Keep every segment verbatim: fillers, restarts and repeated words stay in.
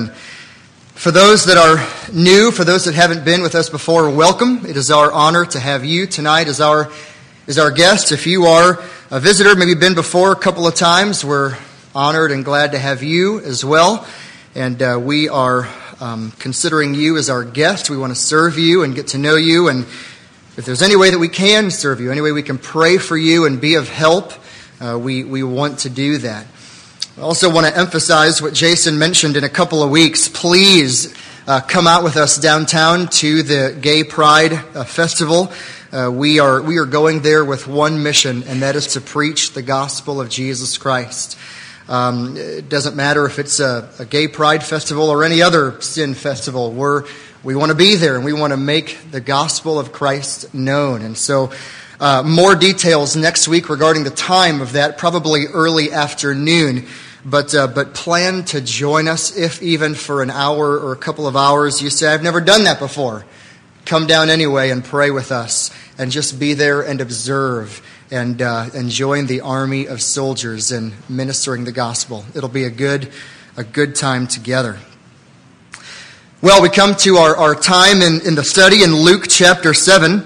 For those that are new, for those that haven't been with us before, welcome. It is our honor to have you tonight as our as our guest. If you are a visitor, maybe been before a couple of times, we're honored and glad to have you as well. And uh, we are um, considering you as our guest. We want to serve you and get to know you. And if there's any way that we can serve you, any way we can pray for you and be of help, uh, we, we want to do that. I also want to emphasize what Jason mentioned in a couple of weeks. Please uh, come out with us downtown to the Gay Pride uh, Festival. Uh, we are we are going there with one mission, and that is to preach the gospel of Jesus Christ. Um, it doesn't matter if it's a, a Gay Pride Festival or any other sin festival. We're we want to be there, and we want to make the gospel of Christ known. And so, uh, more details next week regarding the time of that, probably early afternoon. But uh, but plan to join us, if even for an hour or a couple of hours. You say, I've never done that before. Come down anyway and pray with us, and just be there and observe and uh, and join the army of soldiers in ministering the gospel. It'll be a good a good time together. Well, we come to our, our time in, in the study in Luke chapter seven.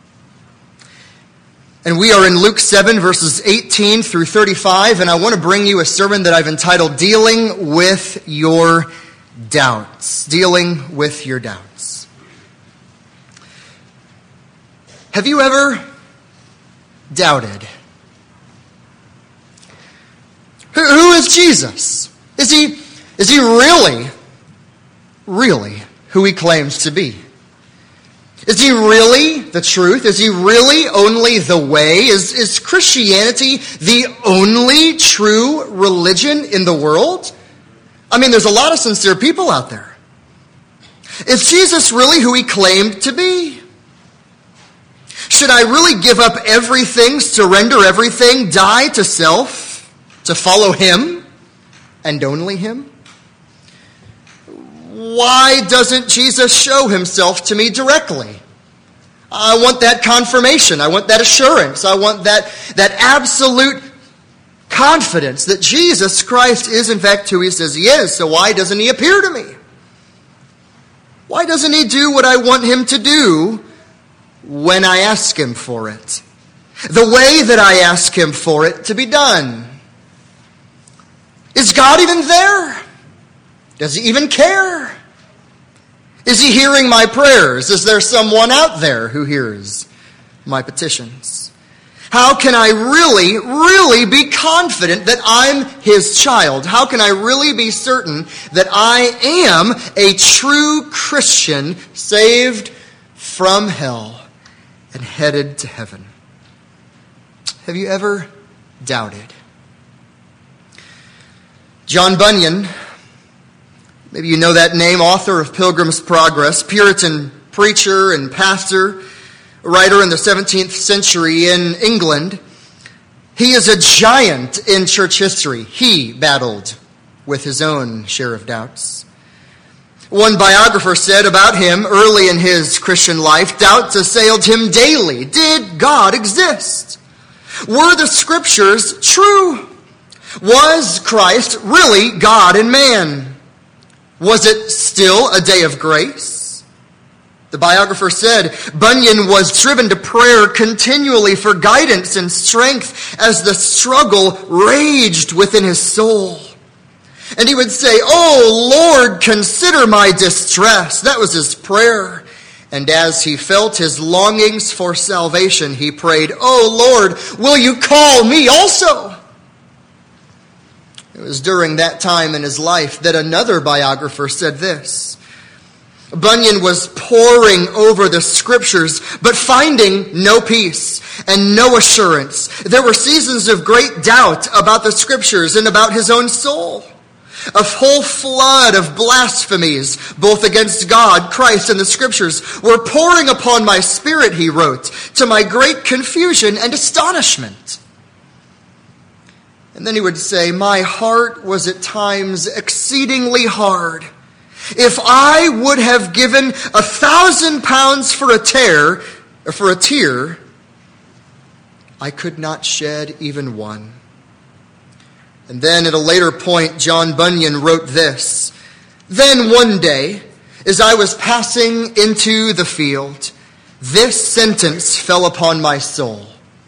And we are in Luke seven, verses eighteen through thirty-five, and I want to bring you a sermon that I've entitled, Dealing with Your Doubts. Dealing with Your Doubts. Have you ever doubted? Who, who is Jesus? Is he, is he really, really who he claims to be? Is he really the truth? Is he really only the way? Is, is Christianity the only true religion in the world? I mean, there's a lot of sincere people out there. Is Jesus really who he claimed to be? Should I really give up everything, surrender everything, die to self, to follow him and only him? Why doesn't Jesus show himself to me directly? I want that confirmation. I want that assurance. I want that, that absolute confidence that Jesus Christ is in fact who he says he is. So why doesn't he appear to me? Why doesn't he do what I want him to do when I ask him for it? The way that I ask him for it to be done. Is God even there? Does he even care? Is he hearing my prayers? Is there someone out there who hears my petitions? How can I really, really be confident that I'm his child? How can I really be certain that I am a true Christian, saved from hell and headed to heaven? Have you ever doubted? John Bunyan, maybe you know that name, author of Pilgrim's Progress, Puritan preacher and pastor, writer in the seventeenth century in England. He is a giant in church history. He battled with his own share of doubts. One biographer said about him early in his Christian life, doubts assailed him daily. Did God exist? Were the scriptures true? Was Christ really God and man? Was it still a day of grace? The biographer said, Bunyan was driven to prayer continually for guidance and strength as the struggle raged within his soul. And he would say, "Oh Lord, consider my distress." That was his prayer. And as he felt his longings for salvation, he prayed, "Oh Lord, will you call me also?" It was during that time in his life that another biographer said this. Bunyan was poring over the scriptures, but finding no peace and no assurance. There were seasons of great doubt about the scriptures and about his own soul. A whole flood of blasphemies, both against God, Christ, and the scriptures, were pouring upon my spirit, he wrote, to my great confusion and astonishment. And then he would say, my heart was at times exceedingly hard. If I would have given a thousand pounds for a tear, or for a tear, I could not shed even one. And then at a later point, John Bunyan wrote this, Then one day, as I was passing into the field, this sentence fell upon my soul.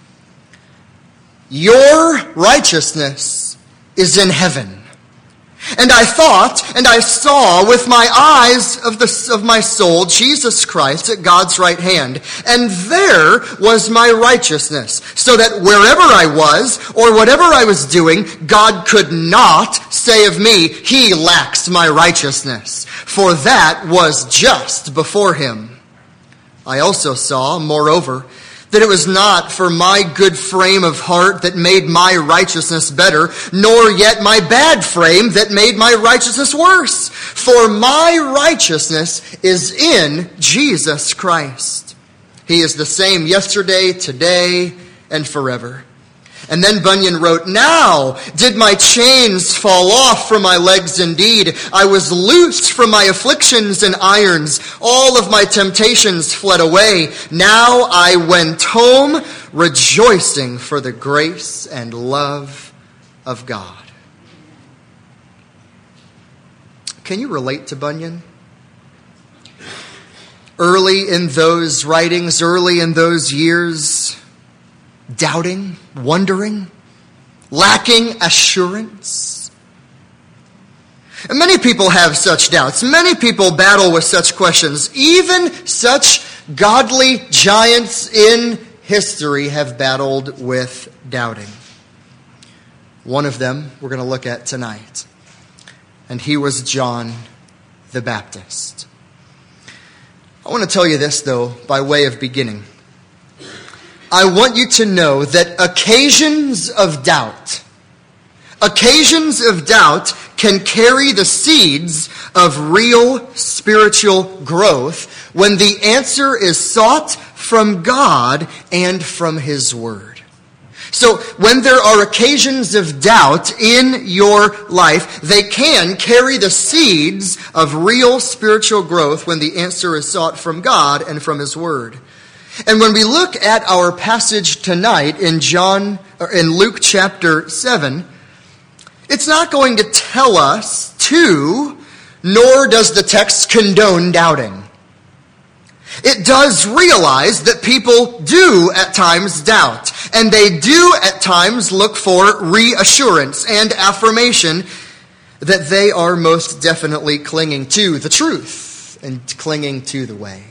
Your righteousness is in heaven. And I thought, and I saw with my eyes of the of my soul, Jesus Christ at God's right hand. And there was my righteousness, so that wherever I was, or whatever I was doing, God could not say of me, he lacks my righteousness. For that was just before him. I also saw, moreover, that it was not for my good frame of heart that made my righteousness better, nor yet my bad frame that made my righteousness worse. For my righteousness is in Jesus Christ. He is the same yesterday, today, and forever. And then Bunyan wrote, now did my chains fall off from my legs indeed. I was loosed from my afflictions and irons. All of my temptations fled away. Now I went home rejoicing for the grace and love of God. Can you relate to Bunyan? Early in those writings, early in those years, doubting, wondering, lacking assurance. And many people have such doubts. Many people battle with such questions. Even such godly giants in history have battled with doubting. One of them we're going to look at tonight. And he was John the Baptist. I want to tell you this, though, by way of beginning. I want you to know that occasions of doubt, occasions of doubt can carry the seeds of real spiritual growth when the answer is sought from God and from His Word. So when there are occasions of doubt in your life, they can carry the seeds of real spiritual growth when the answer is sought from God and from His Word. And when we look at our passage tonight in John, or in Luke chapter seven, it's not going to tell us to, nor does the text condone doubting. It does realize that people do at times doubt, and they do at times look for reassurance and affirmation that they are most definitely clinging to the truth and clinging to the way.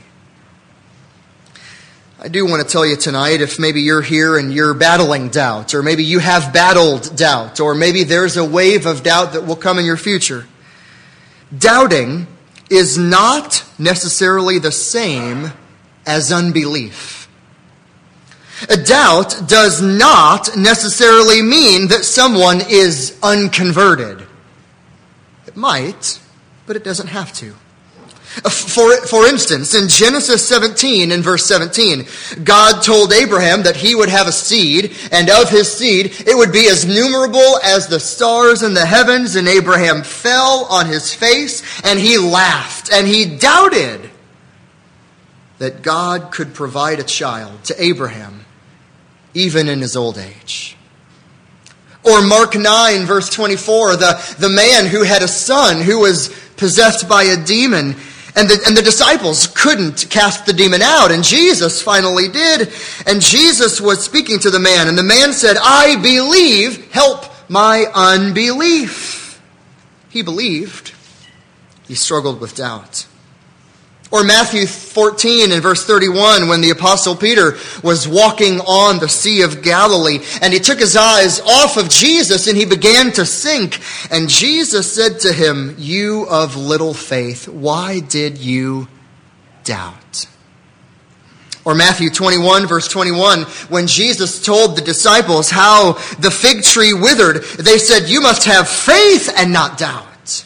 I do want to tell you tonight, if maybe you're here and you're battling doubt, or maybe you have battled doubt, or maybe there's a wave of doubt that will come in your future. Doubting is not necessarily the same as unbelief. A doubt does not necessarily mean that someone is unconverted. It might, but it doesn't have to. For, for instance, in Genesis seventeen, in verse seventeen, God told Abraham that he would have a seed, and of his seed it would be as numerable as the stars in the heavens. And Abraham fell on his face, and he laughed, and he doubted that God could provide a child to Abraham, even in his old age. Or Mark nine, verse twenty-four, the, the man who had a son who was possessed by a demon, And the, and the disciples couldn't cast the demon out, and Jesus finally did. And Jesus was speaking to the man, and the man said, I believe, help my unbelief. He believed. He struggled with doubt. Or Matthew fourteen and verse thirty-one, when the Apostle Peter was walking on the Sea of Galilee, and he took his eyes off of Jesus and he began to sink. And Jesus said to him, you of little faith, why did you doubt? Or Matthew twenty-one, verse twenty-one, when Jesus told the disciples how the fig tree withered, they said, you must have faith and not doubt.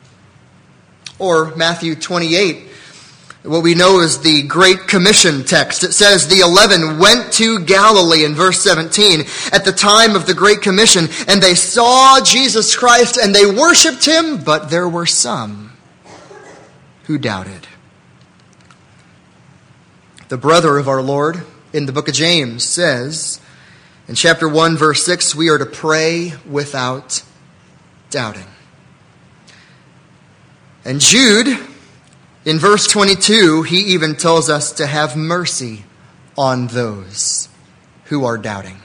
Or Matthew twenty-eight, what we know is the Great Commission text. It says the eleven went to Galilee in verse seventeen at the time of the Great Commission, and they saw Jesus Christ and they worshiped him, but there were some who doubted. The brother of our Lord in the book of James says in chapter one, verse six, we are to pray without doubting. And Jude, in verse twenty-two, he even tells us to have mercy on those who are doubting.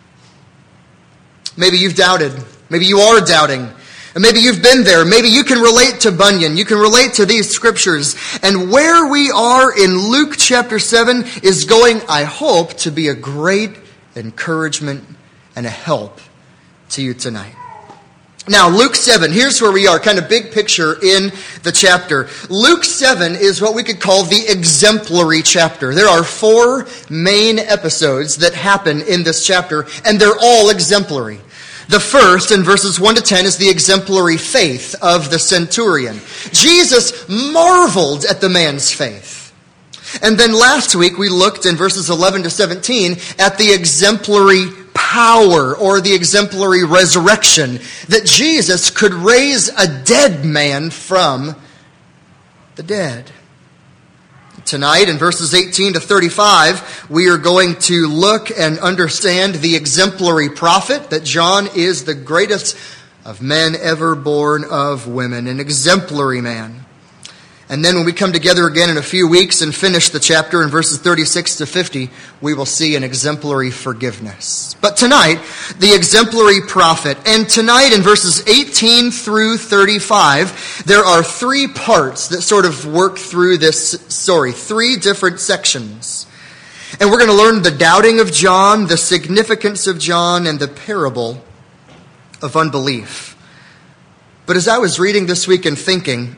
Maybe you've doubted. Maybe you are doubting. And maybe you've been there. Maybe you can relate to Bunyan. You can relate to these scriptures. And where we are in Luke chapter seven is going, I hope, to be a great encouragement and a help to you tonight. Now, Luke seven, here's where we are, kind of big picture in the chapter. Luke seven is what we could call the exemplary chapter. There are four main episodes that happen in this chapter, and they're all exemplary. The first, in verses one to ten, is the exemplary faith of the centurion. Jesus marveled at the man's faith. And then last week, we looked in verses eleven to seventeen at the exemplary power or the exemplary resurrection, that Jesus could raise a dead man from the dead. Tonight, in verses eighteen to thirty-five, we are going to look and understand the exemplary prophet, that John is the greatest of men ever born of women, an exemplary man. And then when we come together again in a few weeks and finish the chapter in verses thirty-six to fifty, we will see an exemplary forgiveness. But tonight, the exemplary prophet. And tonight in verses eighteen through thirty-five, there are three parts that sort of work through this story. Three different sections. And we're going to learn the doubting of John, the significance of John, and the parable of unbelief. But as I was reading this week and thinking,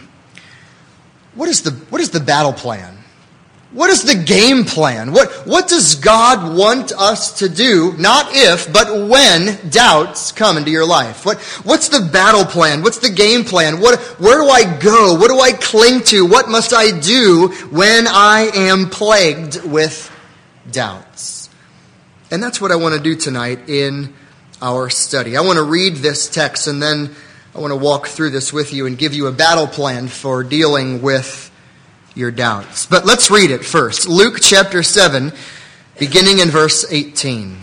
What is the what is the battle plan? What is the game plan? What what does God want us to do? Not if, but when doubts come into your life. What what's the battle plan? What's the game plan? What where do I go? What do I cling to? What must I do when I am plagued with doubts? And that's what I want to do tonight in our study. I want to read this text, and then I want to walk through this with you and give you a battle plan for dealing with your doubts. But let's read it first. Luke chapter seven, beginning in verse eighteen.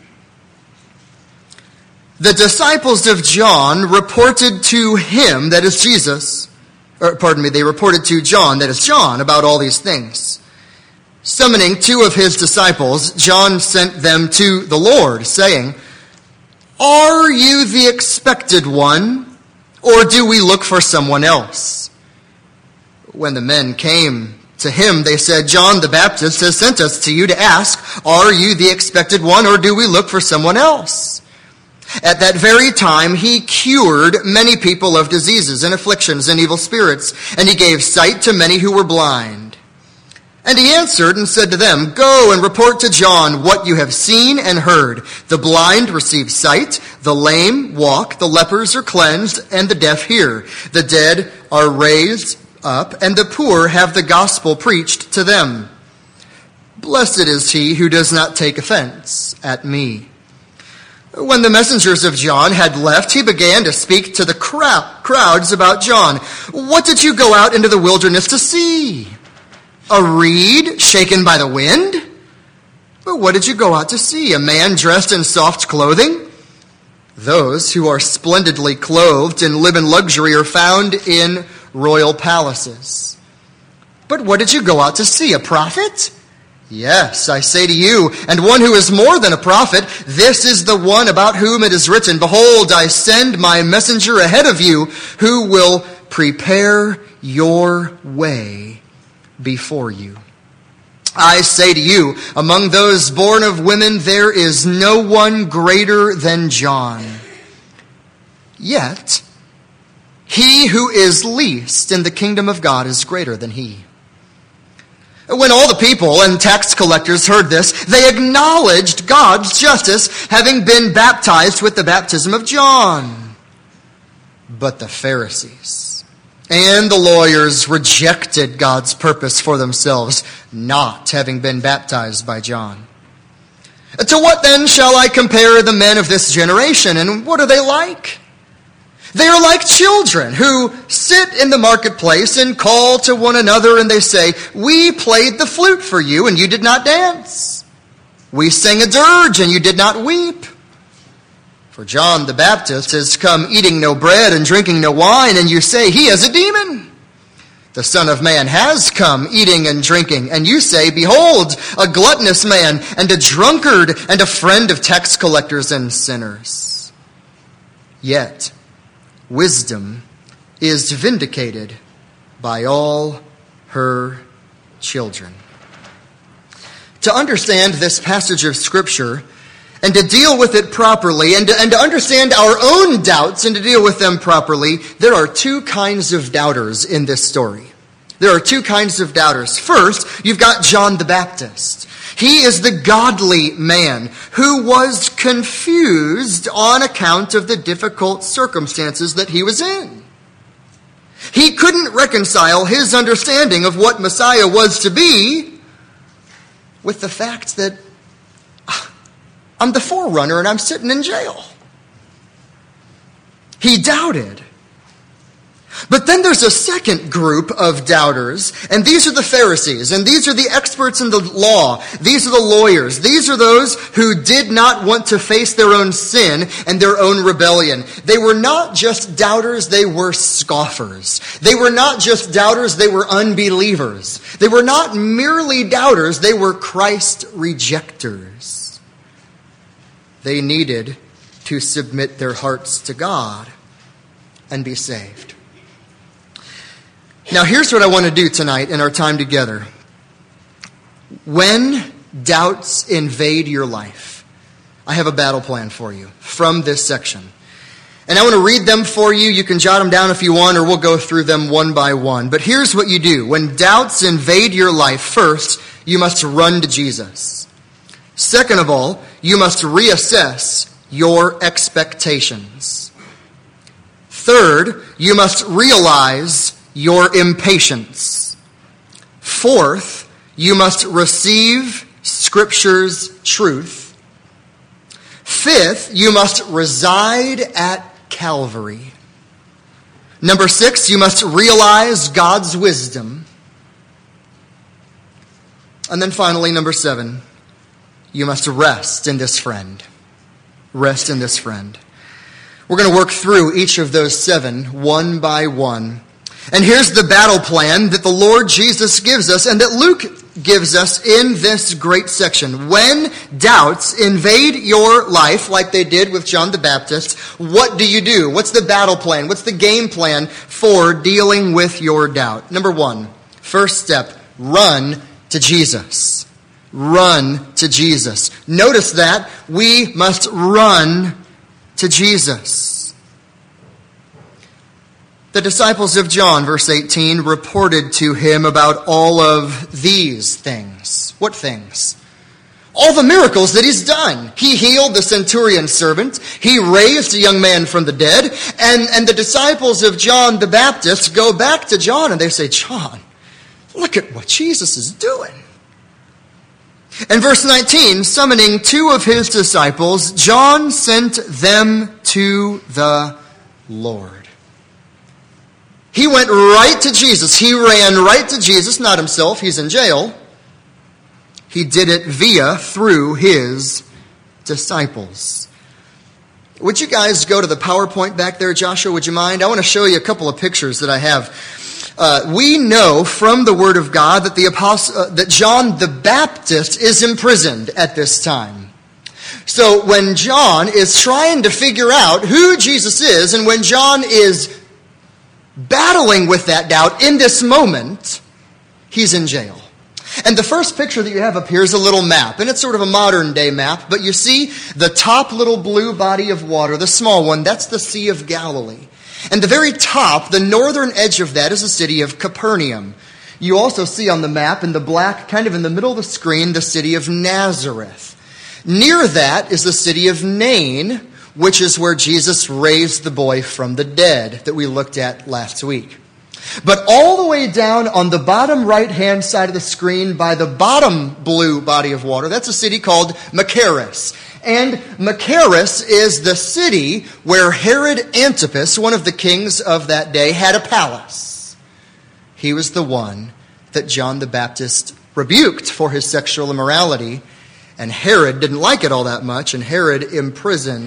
The disciples of John reported to him, that is Jesus, or pardon me, they reported to John, that is John, about all these things. Summoning two of his disciples, John sent them to the Lord, saying, "Are you the expected one, or do we look for someone else?" When the men came to him, they said, "John the Baptist has sent us to you to ask, are you the expected one, or do we look for someone else?" At that very time, he cured many people of diseases and afflictions and evil spirits, and he gave sight to many who were blind. And he answered and said to them, "Go and report to John what you have seen and heard. The blind receive sight, the lame walk, the lepers are cleansed, and the deaf hear. The dead are raised up, and the poor have the gospel preached to them. Blessed is he who does not take offense at me." When the messengers of John had left, he began to speak to the crowds about John. "What did you go out into the wilderness to see? A reed shaken by the wind? But what did you go out to see? A man dressed in soft clothing? Those who are splendidly clothed and live in luxury are found in royal palaces. But what did you go out to see? A prophet? Yes, I say to you, and one who is more than a prophet. This is the one about whom it is written, 'Behold, I send my messenger ahead of you, who will prepare your way before you.' I say to you, among those born of women, there is no one greater than John. Yet, he who is least in the kingdom of God is greater than he." When all the people and tax collectors heard this, they acknowledged God's justice, having been baptized with the baptism of John. But the Pharisees and the lawyers rejected God's purpose for themselves, not having been baptized by John. To what then shall I compare the men of this generation, and what are they like? They are like children who sit in the marketplace and call to one another, and they say, "We played the flute for you, and you did not dance. We sang a dirge, and you did not weep." For John the Baptist has come eating no bread and drinking no wine, and you say he has a demon. The Son of Man has come eating and drinking, and you say, behold, a gluttonous man, and a drunkard, and a friend of tax collectors and sinners. Yet, wisdom is vindicated by all her children. To understand this passage of Scripture, and to deal with it properly, and to, and to understand our own doubts and to deal with them properly, there are two kinds of doubters in this story. There are two kinds of doubters. First, you've got John the Baptist. He is the godly man who was confused on account of the difficult circumstances that he was in. He couldn't reconcile his understanding of what Messiah was to be with the fact that I'm the forerunner and I'm sitting in jail. He doubted. But then there's a second group of doubters, and these are the Pharisees, and these are the experts in the law. These are the lawyers. These are those who did not want to face their own sin and their own rebellion. They were not just doubters, they were scoffers. They were not just doubters, they were unbelievers. They were not merely doubters, they were Christ rejectors. They needed to submit their hearts to God and be saved. Now, here's what I want to do tonight in our time together. When doubts invade your life, I have a battle plan for you from this section. And I want to read them for you. You can jot them down if you want, or we'll go through them one by one. But here's what you do. When doubts invade your life, first, you must run to Jesus. Second of all, you must reassess your expectations. Third, you must realize your impatience. Fourth, you must receive Scripture's truth. Fifth, you must reside at Calvary. Number six, you must realize God's wisdom. And then finally, number seven, you must rest in this friend. Rest in this friend. We're going to work through each of those seven, one by one. And here's the battle plan that the Lord Jesus gives us and that Luke gives us in this great section. When doubts invade your life, like they did with John the Baptist, what do you do? What's the battle plan? What's the game plan for dealing with your doubt? Number one, first step, run to Jesus. Run to Jesus. Notice that we must run to Jesus. The disciples of John, verse eighteen, reported to him about all of these things. What things? All the miracles that he's done. He healed the centurion's servant. He raised a young man from the dead. And, and the disciples of John the Baptist go back to John and they say, John, look at what Jesus is doing. In verse nineteen, summoning two of his disciples, John sent them to the Lord. He went right to Jesus. He ran right to Jesus, not himself. He's in jail. He did it via, through his disciples. Would you guys go to the PowerPoint back there, Joshua? Would you mind? I want to show you a couple of pictures that I have. Uh, we know from the Word of God that the apostle, uh, that John the Baptist is imprisoned at this time. So when John is trying to figure out who Jesus is, and when John is battling with that doubt in this moment, he's in jail. And the first picture that you have up here is a little map, and it's sort of a modern day map, but you see the top little blue body of water, the small one, that's the Sea of Galilee. And the very top, the northern edge of that, is the city of Capernaum. You also see on the map, in the black, kind of in the middle of the screen, the city of Nazareth. Near that is the city of Nain, which is where Jesus raised the boy from the dead that we looked at last week. But all the way down on the bottom right-hand side of the screen, by the bottom blue body of water, that's a city called Machaerus. And Machaerus is the city where Herod Antipas, one of the kings of that day, had a palace. He was the one that John the Baptist rebuked for his sexual immorality, and Herod didn't like it all that much, and Herod imprisoned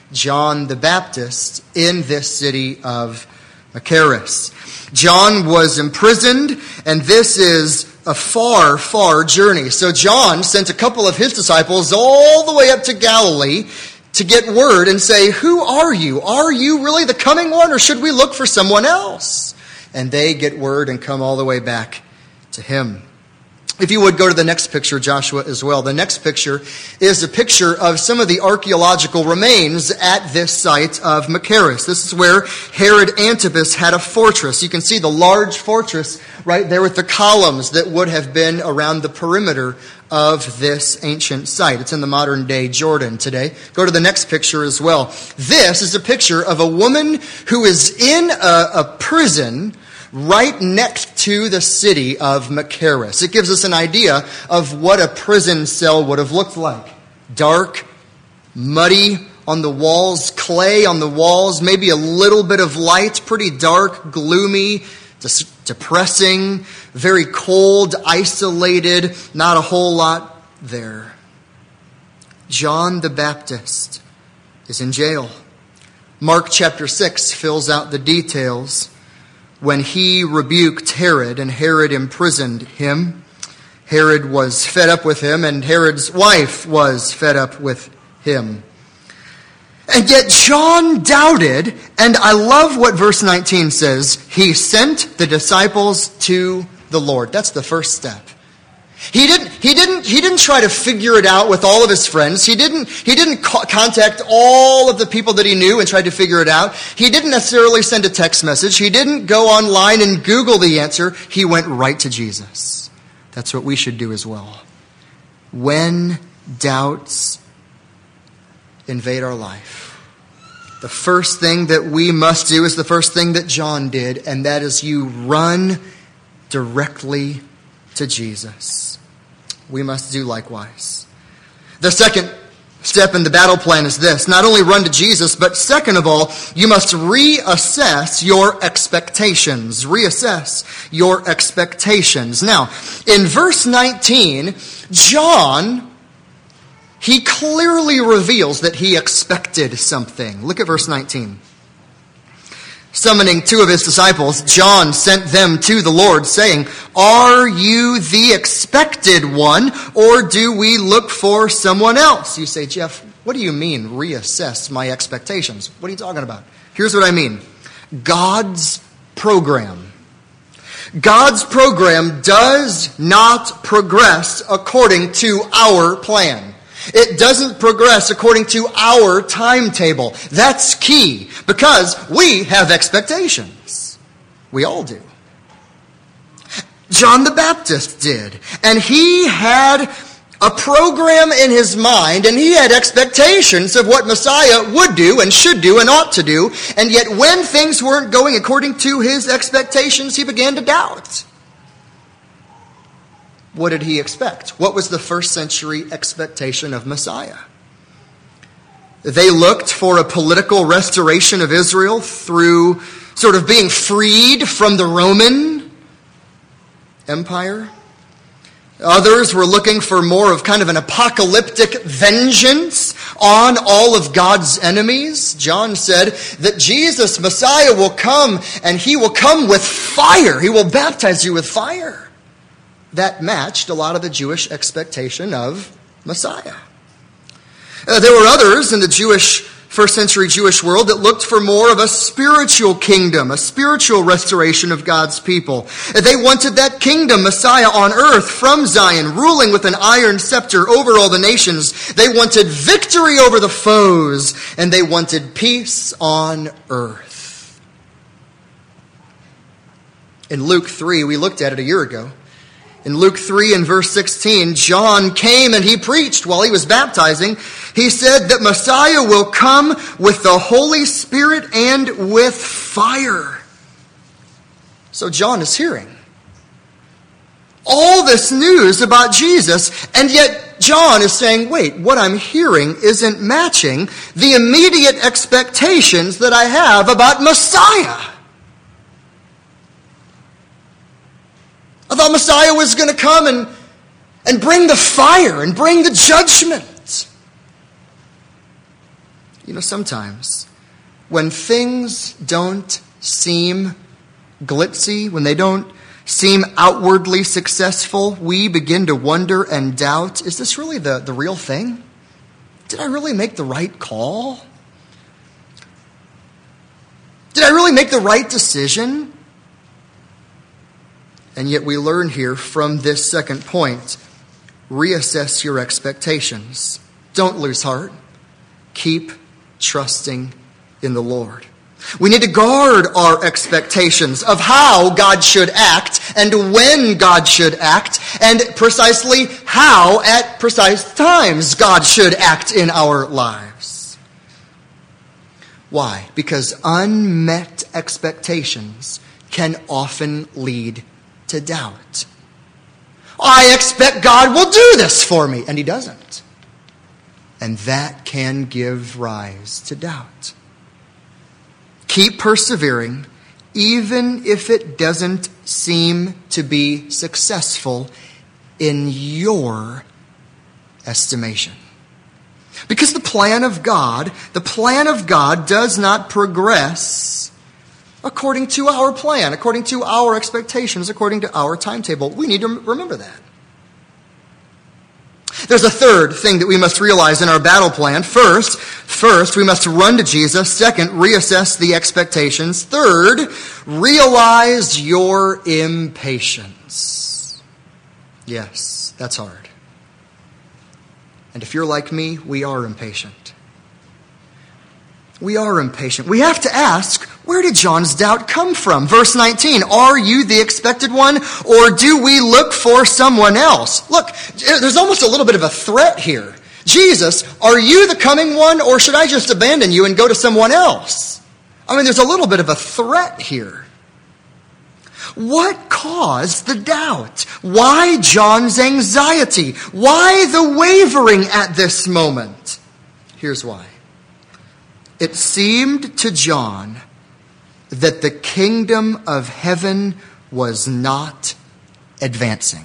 John the Baptist in this city of Machaerus. John was imprisoned, and this is a far, far journey. So John sent a couple of his disciples all the way up to Galilee to get word and say, who are you? Are you really the coming one, or should we look for someone else? And they get word and come all the way back to him. If you would go to the next picture, Joshua, as well. The next picture is a picture of some of the archaeological remains at this site of Machaerus. This is where Herod Antipas had a fortress. You can see the large fortress right there with the columns that would have been around the perimeter of this ancient site. It's in the modern day Jordan today. Go to the next picture as well. This is a picture of a woman who is in a, a prison right next to the city of Machaerus. It gives us an idea of what a prison cell would have looked like. Dark, muddy on the walls, clay on the walls, maybe a little bit of light, pretty dark, gloomy, dis- depressing, very cold, isolated, not a whole lot there. John the Baptist is in jail. Mark chapter six fills out the details. When he rebuked Herod and Herod imprisoned him, Herod was fed up with him and Herod's wife was fed up with him. And yet John doubted, and I love what verse nineteen says. He sent the disciples to the Lord. That's the first step. He didn't, he didn't, he didn't try to figure it out with all of his friends. He didn't, he didn't co- contact all of the people that he knew and try to figure it out. He didn't necessarily send a text message. He didn't go online and Google the answer. He went right to Jesus. That's what we should do as well. When doubts invade our life, the first thing that we must do is the first thing that John did, and that is you run directly to Jesus. We must do likewise. The second step in the battle plan is this. Not only run to Jesus, but second of all, you must reassess your expectations. Reassess your expectations. Now, in verse nineteen, John, he clearly reveals that he expected something. Look at verse nineteen. Summoning two of his disciples, John sent them to the Lord, saying, "Are you the expected one, or do we look for someone else?" You say, "Jeff, what do you mean, reassess my expectations?" What are you talking about? Here's what I mean. God's program. God's program does not progress according to our plan. It doesn't progress according to our timetable. That's key, because we have expectations. We all do. John the Baptist did. And he had a program in his mind, and he had expectations of what Messiah would do and should do and ought to do. And yet when things weren't going according to his expectations, he began to doubt. What did he expect? What was the first century expectation of Messiah? They looked for a political restoration of Israel through sort of being freed from the Roman Empire. Others were looking for more of kind of an apocalyptic vengeance on all of God's enemies. John said that Jesus, Messiah, will come, and he will come with fire. He will baptize you with fire. That matched a lot of the Jewish expectation of Messiah. Uh, there were others in the Jewish, first century Jewish world that looked for more of a spiritual kingdom, a spiritual restoration of God's people. They wanted that kingdom, Messiah on earth from Zion, ruling with an iron scepter over all the nations. They wanted victory over the foes, and they wanted peace on earth. In Luke three, we looked at it a year ago. In Luke three and verse sixteen, John came and he preached while he was baptizing. He said that Messiah will come with the Holy Spirit and with fire. So John is hearing all this news about Jesus, and yet John is saying, wait, what I'm hearing isn't matching the immediate expectations that I have about Messiah. I thought Messiah was going to come and, and bring the fire and bring the judgment. You know, sometimes when things don't seem glitzy, when they don't seem outwardly successful, we begin to wonder and doubt, is this really the, the real thing? Did I really make the right call? Did I really make the right decision? And yet we learn here from this second point, reassess your expectations. Don't lose heart. Keep trusting in the Lord. We need to guard our expectations of how God should act and when God should act and precisely how at precise times God should act in our lives. Why? Because unmet expectations can often lead to doubt. I expect God will do this for me, and He doesn't. And that can give rise to doubt. Keep persevering, even if it doesn't seem to be successful in your estimation. Because the plan of God, the plan of God does not progress according to our plan, according to our expectations, according to our timetable. We need to remember that. There's a third thing that we must realize in our battle plan. First, first, we must run to Jesus. Second, reassess the expectations. Third, realize your impatience. Yes, that's hard. And if you're like me, we are impatient. We are impatient. We have to ask, where did John's doubt come from? Verse nineteen, are you the expected one, or do we look for someone else? Look, there's almost a little bit of a threat here. Jesus, are you the coming one, or should I just abandon you and go to someone else? I mean, there's a little bit of a threat here. What caused the doubt? Why John's anxiety? Why the wavering at this moment? Here's why. It seemed to John that the kingdom of heaven was not advancing.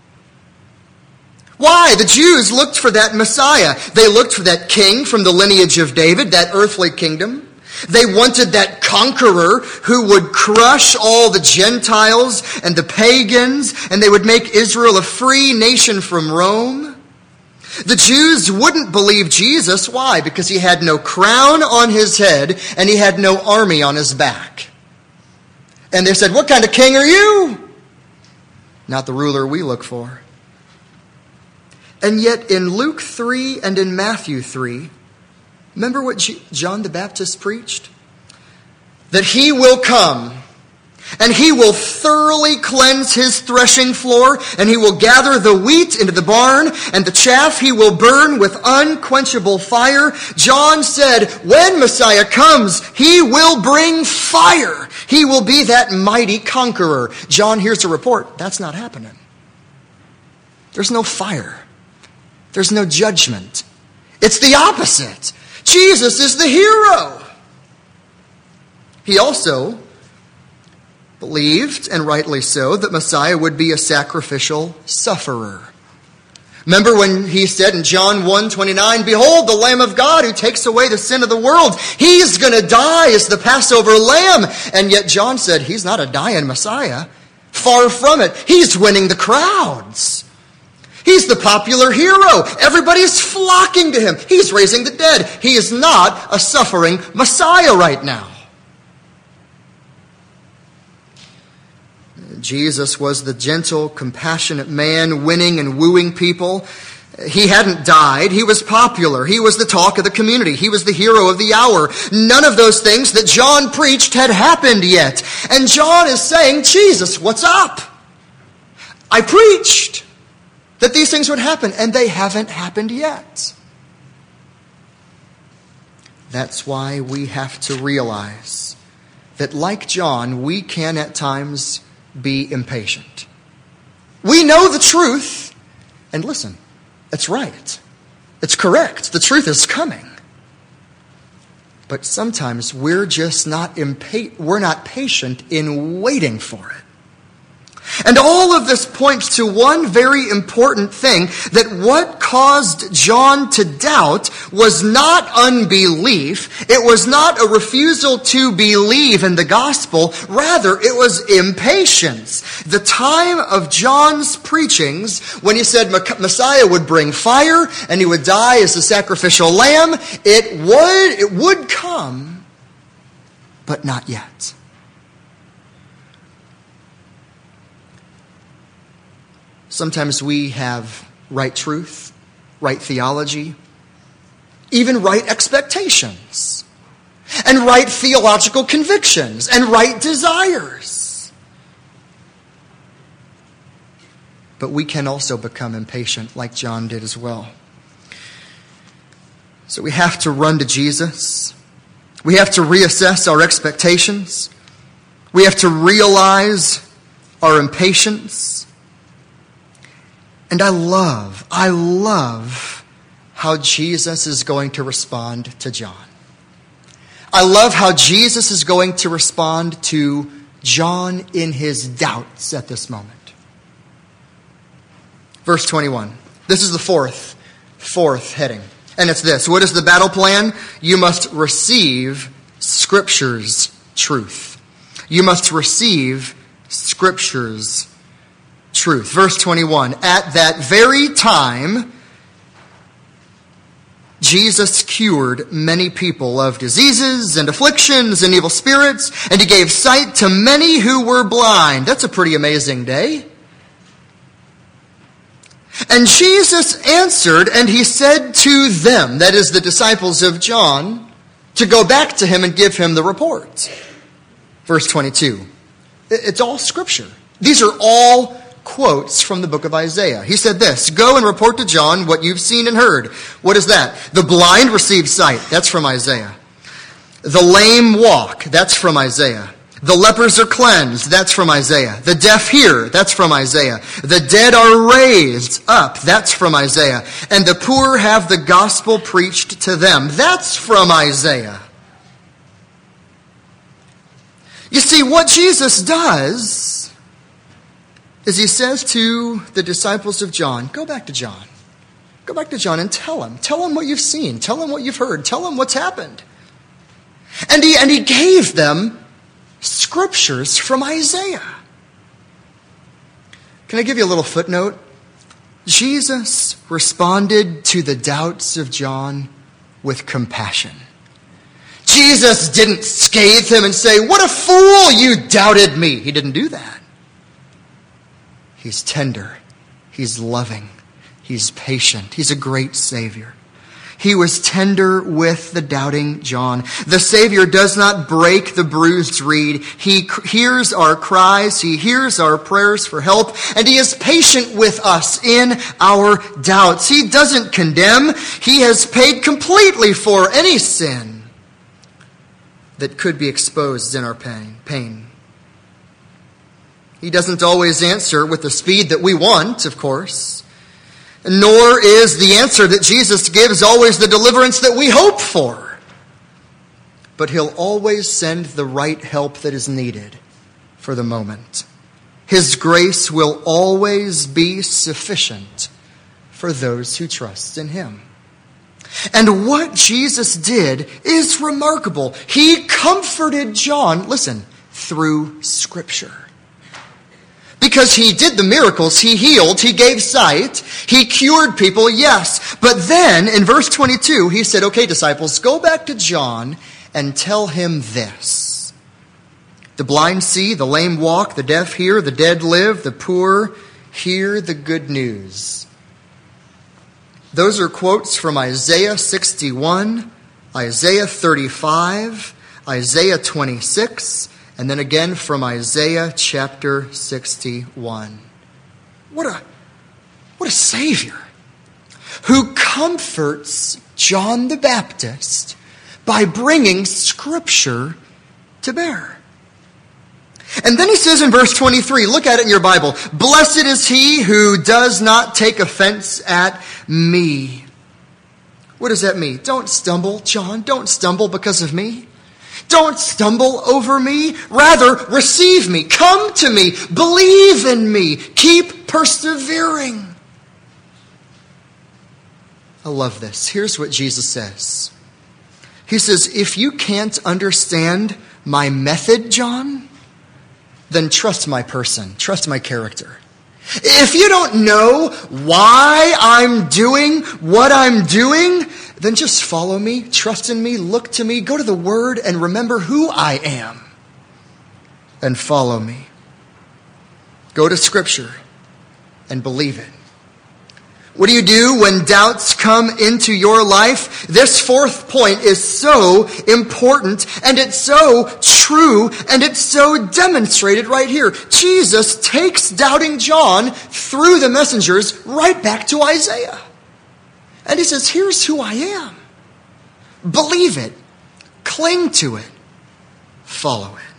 Why? The Jews looked for that Messiah. They looked for that king from the lineage of David, that earthly kingdom. They wanted that conqueror who would crush all the Gentiles and the pagans, and they would make Israel a free nation from Rome. The Jews wouldn't believe Jesus. Why? Because he had no crown on his head and he had no army on his back. And they said, what kind of king are you? Not the ruler we look for. And yet in Luke three and in Matthew three, remember what John the Baptist preached? That he will come and he will thoroughly cleanse his threshing floor, and he will gather the wheat into the barn, and the chaff he will burn with unquenchable fire. John said, when Messiah comes, he will bring fire. He will be that mighty conqueror. John hears a report. That's not happening. There's no fire. There's no judgment. It's the opposite. Jesus is the hero. He also believed, and rightly so, that Messiah would be a sacrificial sufferer. Remember when he said in John one twenty-nine, behold, the Lamb of God who takes away the sin of the world. He's going to die as the Passover lamb. And yet John said, he's not a dying Messiah. Far from it. He's winning the crowds. He's the popular hero. Everybody's flocking to him. He's raising the dead. He is not a suffering Messiah right now. Jesus was the gentle, compassionate man, winning and wooing people. He hadn't died. He was popular. He was the talk of the community. He was the hero of the hour. None of those things that John preached had happened yet. And John is saying, Jesus, what's up? I preached that these things would happen, and they haven't happened yet. That's why we have to realize that, like John, we can at times be impatient. We know the truth, and listen, it's right. It's correct. The truth is coming. But sometimes we're just not impa- we're not patient in waiting for it. And all of this points to one very important thing, that what caused John to doubt was not unbelief. It was not a refusal to believe in the gospel. Rather, it was impatience. The time of John's preachings, when he said Messiah would bring fire and he would die as a sacrificial lamb, it would, it would come, but not yet. Sometimes we have right truth, right theology, even right expectations, and right theological convictions, and right desires. But we can also become impatient like John did as well. So we have to run to Jesus. We have to reassess our expectations. We have to realize our impatience. And I love, I love how Jesus is going to respond to John. I love how Jesus is going to respond to John in his doubts at this moment. Verse twenty-one. This is the fourth, fourth heading. And it's this. What is the battle plan? You must receive Scripture's truth. You must receive Scripture's truth. Verse twenty-one. At that very time, Jesus cured many people of diseases and afflictions and evil spirits, and he gave sight to many who were blind. That's a pretty amazing day. And Jesus answered, and he said to them, that is the disciples of John, to go back to him and give him the report. Verse twenty-two. It's all Scripture. These are all quotes from the book of Isaiah. He said this, go and report to John what you've seen and heard. What is that? The blind receive sight. That's from Isaiah. The lame walk. That's from Isaiah. The lepers are cleansed. That's from Isaiah. The deaf hear. That's from Isaiah. The dead are raised up. That's from Isaiah. And the poor have the gospel preached to them. That's from Isaiah. You see, what Jesus does is he says to the disciples of John, go back to John. Go back to John and tell him. Tell him what you've seen. Tell him what you've heard. Tell him what's happened. And he, and he gave them scriptures from Isaiah. Can I give you a little footnote? Jesus responded to the doubts of John with compassion. Jesus didn't scathe him and say, what a fool, you doubted me. He didn't do that. He's tender. He's loving. He's patient. He's a great Savior. He was tender with the doubting John. The Savior does not break the bruised reed. He hears our cries. He hears our prayers for help. And he is patient with us in our doubts. He doesn't condemn. He has paid completely for any sin that could be exposed in our pain. pain. He doesn't always answer with the speed that we want, of course. Nor is the answer that Jesus gives always the deliverance that we hope for. But he'll always send the right help that is needed for the moment. His grace will always be sufficient for those who trust in him. And what Jesus did is remarkable. He comforted John, listen, through Scripture. Because he did the miracles, he healed, he gave sight, he cured people, yes. But then, in verse twenty-two, he said, okay, disciples, go back to John and tell him this. The blind see, the lame walk, the deaf hear, the dead live, the poor hear the good news. Those are quotes from Isaiah sixty-one, Isaiah thirty-five, Isaiah twenty-six, and then again from Isaiah chapter sixty-one. What a, what a Savior who comforts John the Baptist by bringing Scripture to bear. And then he says in verse twenty-three, look at it in your Bible, blessed is he who does not take offense at me. What does that mean? Don't stumble, John. Don't stumble because of me. Don't stumble over me. Rather, receive me. Come to me. Believe in me. Keep persevering. I love this. Here's what Jesus says. He says, if you can't understand my method, John, then trust my person. Trust my character. If you don't know why I'm doing what I'm doing, then just follow me, trust in me, look to me, go to the Word and remember who I am. And follow me. Go to Scripture and believe it. What do you do when doubts come into your life? This fourth point is so important, and it's so true, and it's so demonstrated right here. Jesus takes doubting John through the messengers right back to Isaiah. And he says, here's who I am. Believe it. Cling to it. Follow it.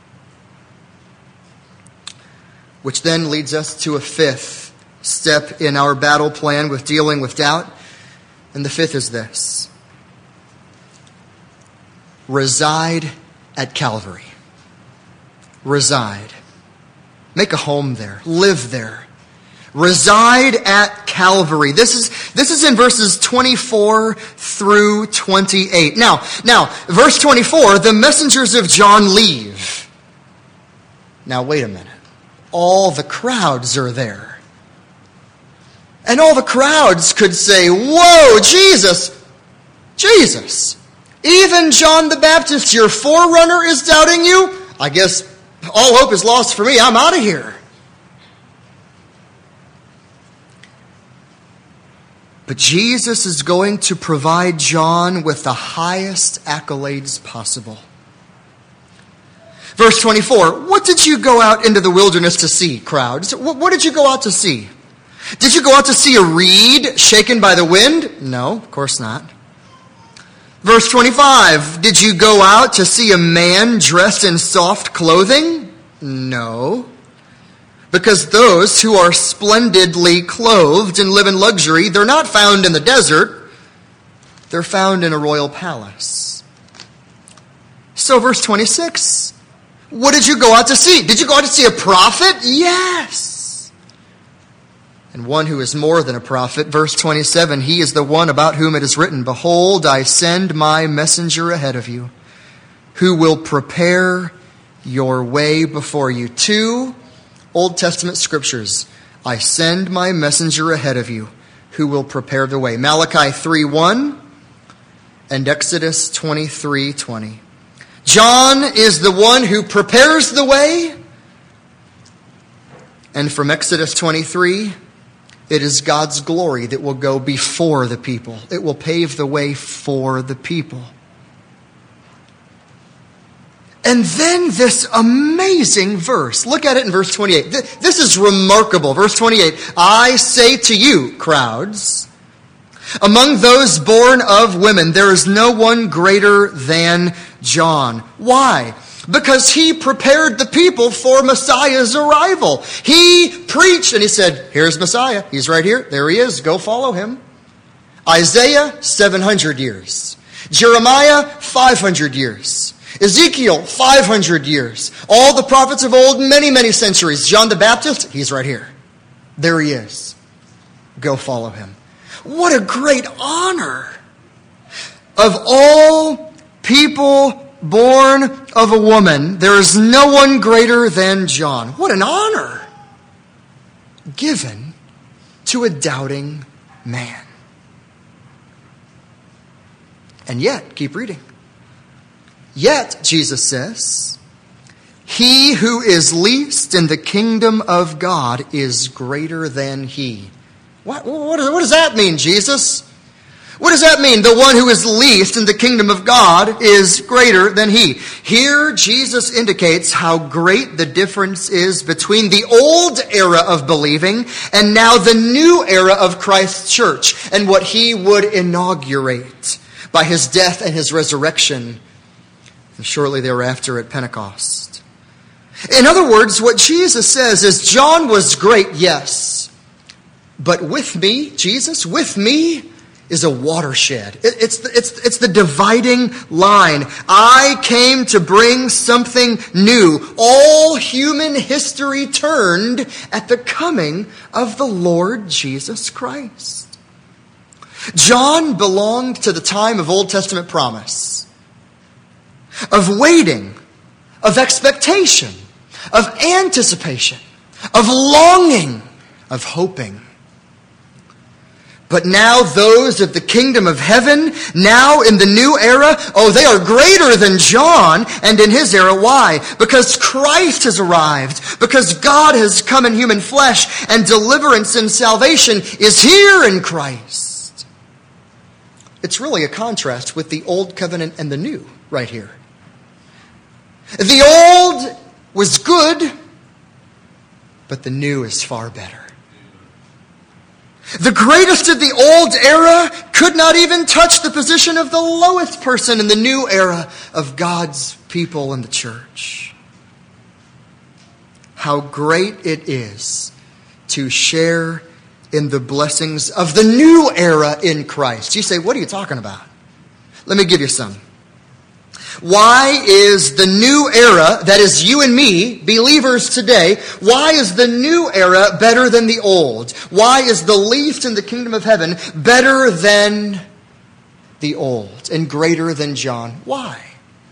Which then leads us to a fifth step in our battle plan with dealing with doubt. And the fifth is this. Reside at Calvary. Reside. Make a home there. Live there. Reside at Calvary. This is, this is in verses twenty-four through twenty-eight. Now, now, verse twenty-four, the messengers of John leave. Now, wait a minute. All the crowds are there. And all the crowds could say, whoa, Jesus, Jesus, even John the Baptist, your forerunner, is doubting you? I guess all hope is lost for me. I'm out of here. But Jesus is going to provide John with the highest accolades possible. Verse twenty-four, what did you go out into the wilderness to see, crowds? What did you go out to see? Did you go out to see a reed shaken by the wind? No, of course not. Verse twenty-five, did you go out to see a man dressed in soft clothing? No. Because those who are splendidly clothed and live in luxury, they're not found in the desert. They're found in a royal palace. So verse twenty-six, what did you go out to see? Did you go out to see a prophet? Yes. And one who is more than a prophet. Verse twenty-seven, he is the one about whom it is written, behold, I send my messenger ahead of you, who will prepare your way before you. Two Old Testament scriptures. I send my messenger ahead of you, who will prepare the way. Malachi three one and Exodus twenty-three twenty. John is the one who prepares the way. And from Exodus twenty-three, it is God's glory that will go before the people. It will pave the way for the people. And then this amazing verse. Look at it in verse twenty-eight. This is remarkable. Verse twenty-eight. I say to you, crowds, among those born of women, there is no one greater than John. Why? Because he prepared the people for Messiah's arrival. He preached and he said, here's Messiah. He's right here. There he is. Go follow him. Isaiah, seven hundred years. Jeremiah, five hundred years. Ezekiel, five hundred years. All the prophets of old, many, many centuries. John the Baptist, he's right here. There he is. Go follow him. What a great honor. Of all people born of a woman, there is no one greater than John. What an honor given to a doubting man. And yet, keep reading. Yet, Jesus says, he who is least in the kingdom of God is greater than he. What, what, what does that mean, Jesus? What does that mean? The one who is least in the kingdom of God is greater than he. Here, Jesus indicates how great the difference is between the old era of believing and now the new era of Christ's church and what he would inaugurate by his death and his resurrection, and shortly thereafter at Pentecost. In other words, what Jesus says is, John was great, yes, but with me, Jesus, with me, is a watershed. It, it's, the, it's, it's the dividing line. I came to bring something new. All human history turned at the coming of the Lord Jesus Christ. John belonged to the time of Old Testament promise, of waiting, of expectation, of anticipation, of longing, of hoping. But now those of the kingdom of heaven, now in the new era, oh, they are greater than John and in his era. Why? Because Christ has arrived. Because God has come in human flesh, and deliverance and salvation is here in Christ. It's really a contrast with the old covenant and the new right here. The old was good, but the new is far better. The greatest of the old era could not even touch the position of the lowest person in the new era of God's people in the church. How great it is to share in the blessings of the new era in Christ. You say, what are you talking about? Let me give you some. Why is the new era, that is you and me, believers today, why is the new era better than the old? Why is the least in the kingdom of heaven better than the old and greater than John? Why?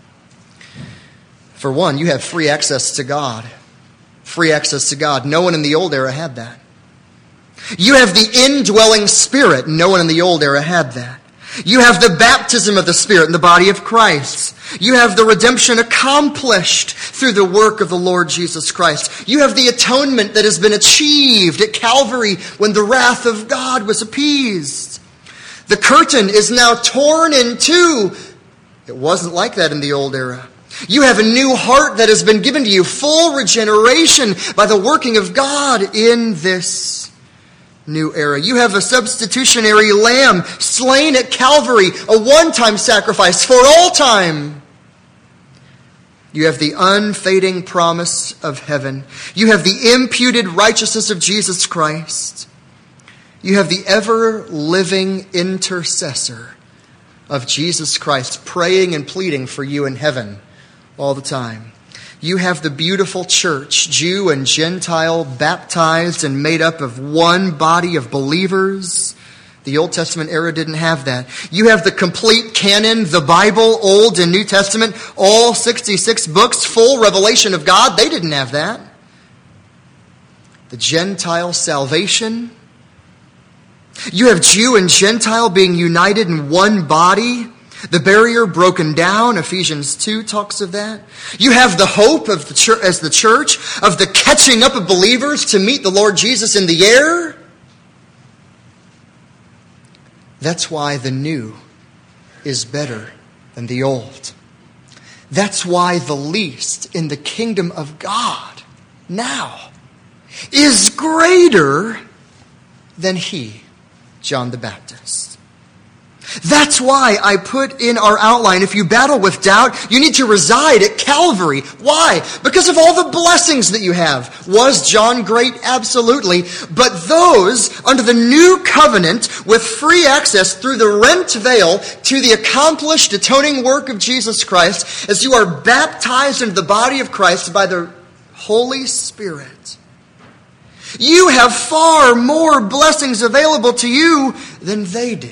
For one, you have free access to God. Free access to God. No one in the old era had that. You have the indwelling Spirit. No one in the old era had that. You have the baptism of the Spirit in the body of Christ. You have the redemption accomplished through the work of the Lord Jesus Christ. You have the atonement that has been achieved at Calvary when the wrath of God was appeased. The curtain is now torn in two. It wasn't like that in the old era. You have a new heart that has been given to you, full regeneration by the working of God in this new era. You have a substitutionary lamb slain at Calvary, a one-time sacrifice for all time. You have the unfading promise of heaven. You have the imputed righteousness of Jesus Christ. You have the ever-living intercessor of Jesus Christ praying and pleading for you in heaven all the time. You have the beautiful church, Jew and Gentile, baptized and made up of one body of believers. The Old Testament era didn't have that. You have the complete canon, the Bible, Old and New Testament, all sixty-six books, full revelation of God. They didn't have that. The Gentile salvation. You have Jew and Gentile being united in one body. The barrier broken down, Ephesians two talks of that. You have the hope of the church, as the church, of the catching up of believers to meet the Lord Jesus in the air. That's why the new is better than the old. That's why the least in the kingdom of God now is greater than he, John the Baptist. That's why I put in our outline, if you battle with doubt, you need to reside at Calvary. Why? Because of all the blessings that you have. Was John great? Absolutely. But those under the new covenant with free access through the rent veil to the accomplished atoning work of Jesus Christ, as you are baptized into the body of Christ by the Holy Spirit, you have far more blessings available to you than they did.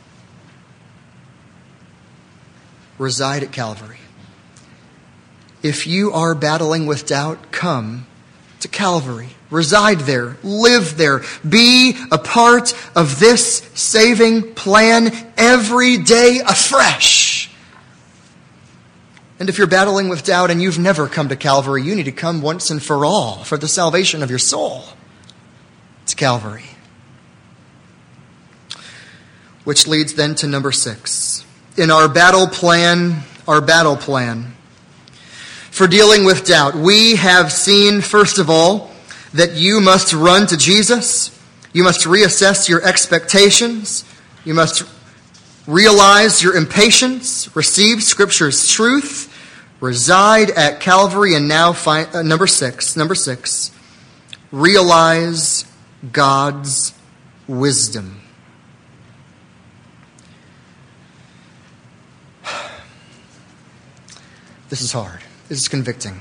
Reside at Calvary. If you are battling with doubt, come to Calvary. Reside there. Live there. Be a part of this saving plan every day afresh. And if you're battling with doubt and you've never come to Calvary, you need to come once and for all for the salvation of your soul to Calvary. Which leads then to number six. In our battle plan, our battle plan for dealing with doubt, we have seen, first of all, that you must run to Jesus. You must reassess your expectations. You must realize your impatience, receive Scripture's truth, reside at Calvary, and now find, uh, number six, number six, realize God's wisdom. This is hard. This is convicting.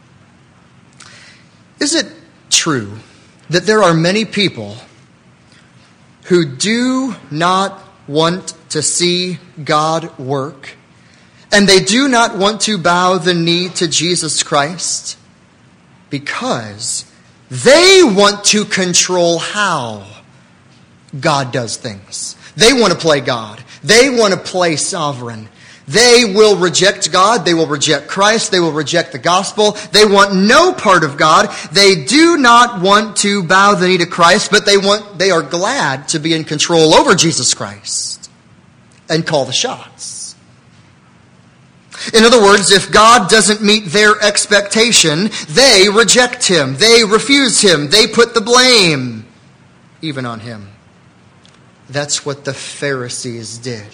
Is it true that there are many people who do not want to see God work, and they do not want to bow the knee to Jesus Christ because they want to control how God does things? They want to play God. They want to play sovereign. They will reject God. They will reject Christ. They will reject the gospel. They want no part of God. They do not want to bow the knee to Christ, but they want, they are glad to be in control over Jesus Christ and call the shots. In other words, if God doesn't meet their expectation, they reject him. They refuse him. They put the blame even on him. That's what the Pharisees did.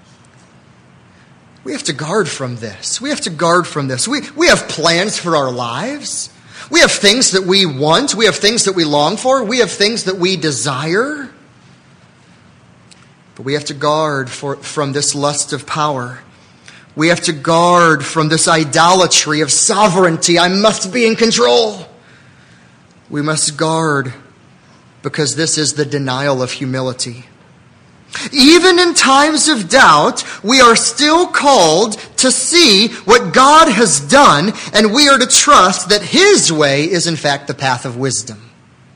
We have to guard from this. We have to guard from this. We, we have plans for our lives. We have things that we want. We have things that we long for. We have things that we desire. But we have to guard for, from this lust of power. We have to guard from this idolatry of sovereignty. I must be in control. We must guard because this is the denial of humility. Even in times of doubt, we are still called to see what God has done, and we are to trust that his way is in fact the path of wisdom.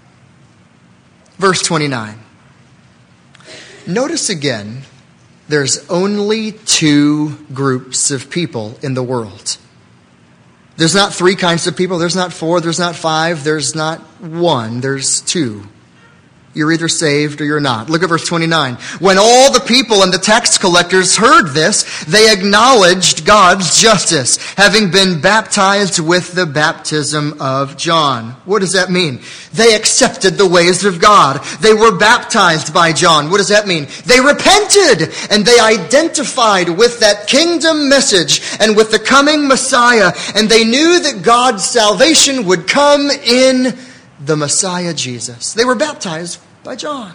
Verse twenty-nine. Notice again, there's only two groups of people in the world. There's not three kinds of people. There's not four. There's not five. There's not one. There's two. You're either saved or you're not. Look at verse twenty-nine. When all the people and the tax collectors heard this, they acknowledged God's justice, having been baptized with the baptism of John. What does that mean? They accepted the ways of God. They were baptized by John. What does that mean? They repented and they identified with that kingdom message and with the coming Messiah. And they knew that God's salvation would come in the Messiah Jesus. They were baptized by John.